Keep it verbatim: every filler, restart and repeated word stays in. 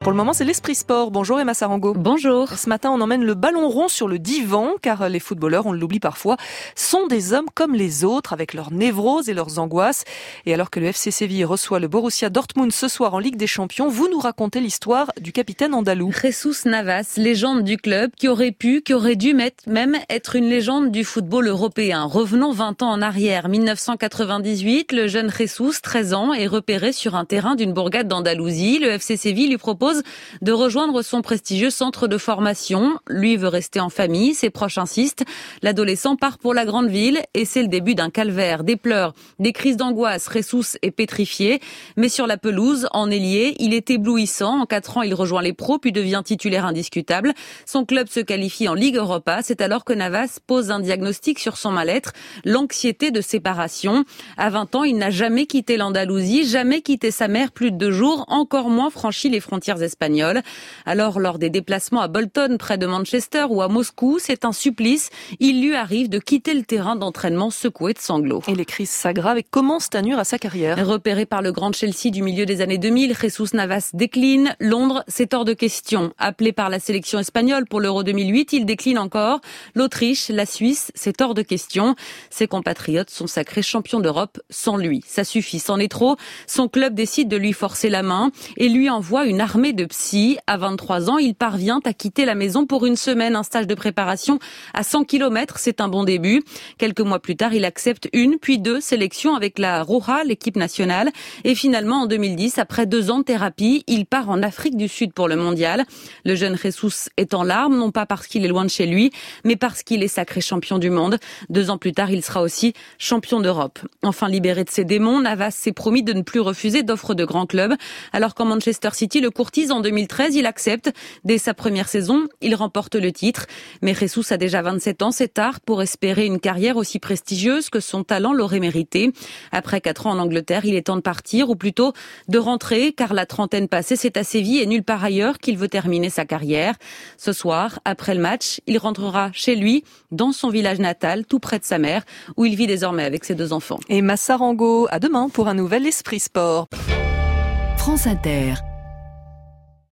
Pour le moment, c'est l'Esprit Sport. Bonjour Emma Sarango. Bonjour. Ce matin, on emmène le ballon rond sur le divan, car les footballeurs, on l'oublie parfois, sont des hommes comme les autres, avec leurs névroses et leurs angoisses. Et alors que le F C Séville reçoit le Borussia Dortmund ce soir en Ligue des Champions, vous nous racontez l'histoire du capitaine andalou. Jesús Navas, légende du club, qui aurait pu, qui aurait dû même être une légende du football européen. Revenons vingt ans en arrière. dix-neuf cent quatre-vingt-dix-huit, le jeune Jesús, treize ans, est repéré sur un terrain d'une bourgade d'Andalousie. Le F C Séville lui propose de rejoindre son prestigieux centre de formation. Lui veut rester en famille, ses proches insistent. L'adolescent part pour la grande ville et c'est le début d'un calvaire, des pleurs, des crises d'angoisse. Jesús est pétrifié, mais sur la pelouse, en ailier, il est éblouissant. En quatre ans, il rejoint les pros puis devient titulaire indiscutable. Son club se qualifie en Ligue Europa. C'est alors que Navas pose un diagnostic sur son mal-être, l'anxiété de séparation. À vingt ans, il n'a jamais quitté l'Andalousie, jamais quitté sa mère plus de deux jours, encore moins franchi les frontières espagnol. Alors, lors des déplacements à Bolton, près de Manchester, ou à Moscou, c'est un supplice. Il lui arrive de quitter le terrain d'entraînement secoué de sanglots. Et les crises s'aggravent et commencent à nuire à sa carrière. Repéré par le grand Chelsea du milieu des années deux mille, Jesús Navas décline. Londres, c'est hors de question. Appelé par la sélection espagnole pour l'Euro deux mille huit, il décline encore. L'Autriche, la Suisse, c'est hors de question. Ses compatriotes sont sacrés champions d'Europe sans lui. Ça suffit, c'en est trop. Son club décide de lui forcer la main et lui envoie une armée de psy. À vingt-trois ans, il parvient à quitter la maison pour une semaine, un stage de préparation à cent kilomètres, c'est un bon début. Quelques mois plus tard, il accepte une, puis deux sélections avec la Roja, l'équipe nationale. Et finalement, en deux mille dix, après deux ans de thérapie, il part en Afrique du Sud pour le mondial. Le jeune Jesús est en larmes, non pas parce qu'il est loin de chez lui, mais parce qu'il est sacré champion du monde. Deux ans plus tard, il sera aussi champion d'Europe. Enfin libéré de ses démons, Navas s'est promis de ne plus refuser d'offres de grands clubs. Alors qu'en Manchester City le courtise en deux mille treize, il accepte. Dès sa première saison, il remporte le titre. Mais Jesús a déjà vingt-sept ans, c'est tard pour espérer une carrière aussi prestigieuse que son talent l'aurait mérité. Après quatre ans en Angleterre, il est temps de partir, ou plutôt de rentrer, car la trentaine passée, c'est à Séville et nulle part ailleurs qu'il veut terminer sa carrière. Ce soir, après le match, il rentrera chez lui, dans son village natal, tout près de sa mère, où il vit désormais avec ses deux enfants. Et Emma Sarango, à demain pour un nouvel Esprit Sport. France Inter.